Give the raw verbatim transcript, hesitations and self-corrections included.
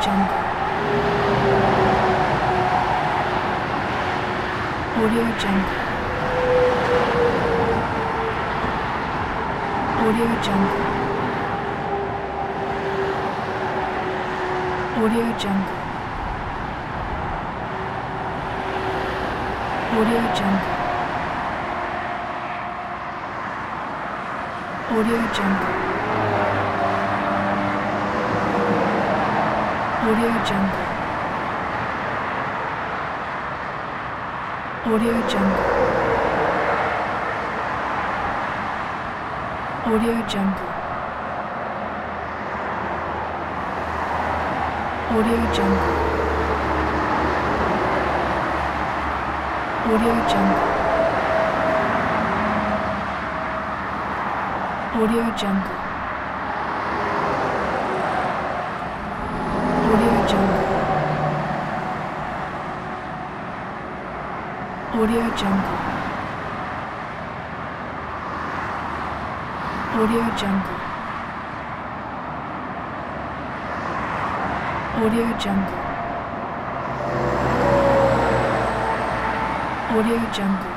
Jungle. Audio Jungle. Audio Jungle. Audio Jungle. Audio Jungle. Audio Jungle. Audio Jungle. Audio Jungle. Audio Jungle. Audio Jungle. Audio Jungle. Audio Jungle. Audio Jungle. Audio Jungle. Audio Jungle. Audio Jungle. Audio Jungle.